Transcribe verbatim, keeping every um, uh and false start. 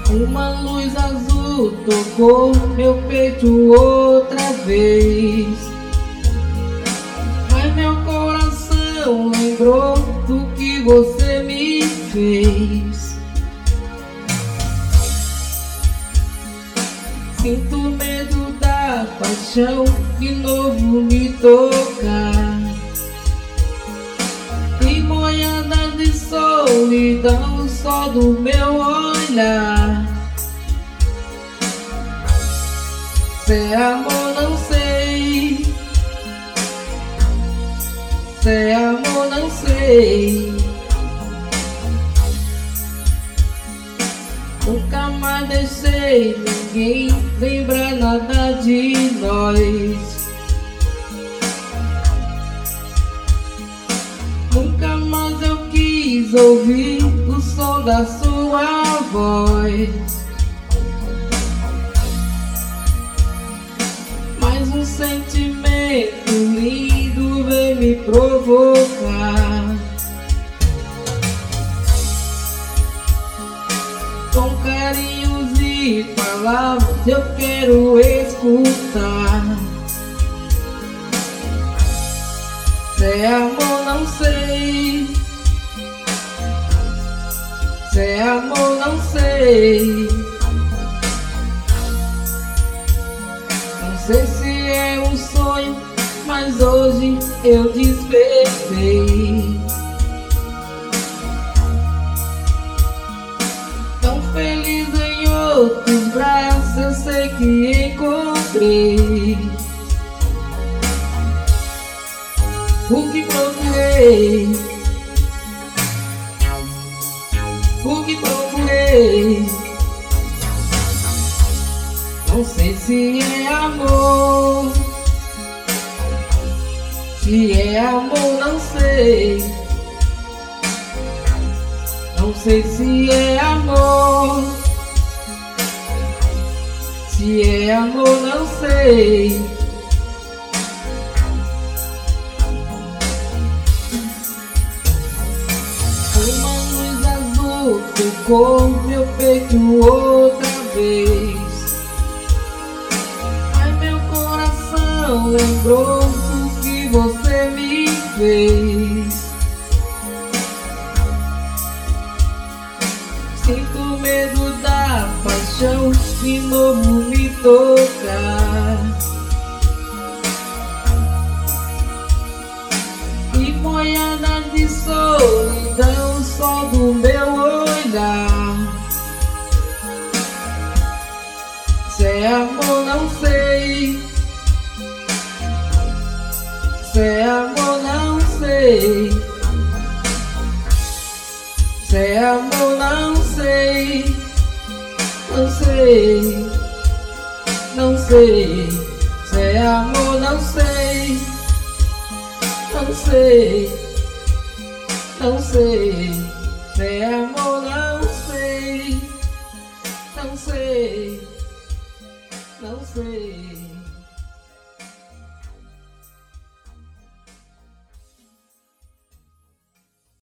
Uma luz azul tocou meu peito outra vez, mas meu coração lembrou do que você me fez. Sinto medo da paixão de novo me tocar, e boiada de solidão só do meu olhar. Se é amor não sei, se é amor não sei. Nunca mais deixei ninguém lembrar nada de nós. Nunca mais eu quis ouvir o som da sua voz. Mas um sentimento lindo vem me provocar. Com carinhos e palavras eu quero escutar. Se é amor não sei, se é amor não sei. Não sei se é um sonho, mas hoje eu despertei. Tão feliz em outros braços eu sei que encontrei o que procurei, o que procurei. Não sei se é amor, se é amor não sei. Não sei se é amor, se é amor não sei. Uma luz azul tocou meu peito outra vez, mas meu coração lembrou do que você me fez. Sinto medo da paixão de novo me tocar, e boiada de solidão só do meu olhar. Se é amor não sei, se é amor não sei. Se é amor não sei, não sei, não sei. Se é amor não sei, não sei, não sei. Se é amor não sei, não sei, não sei.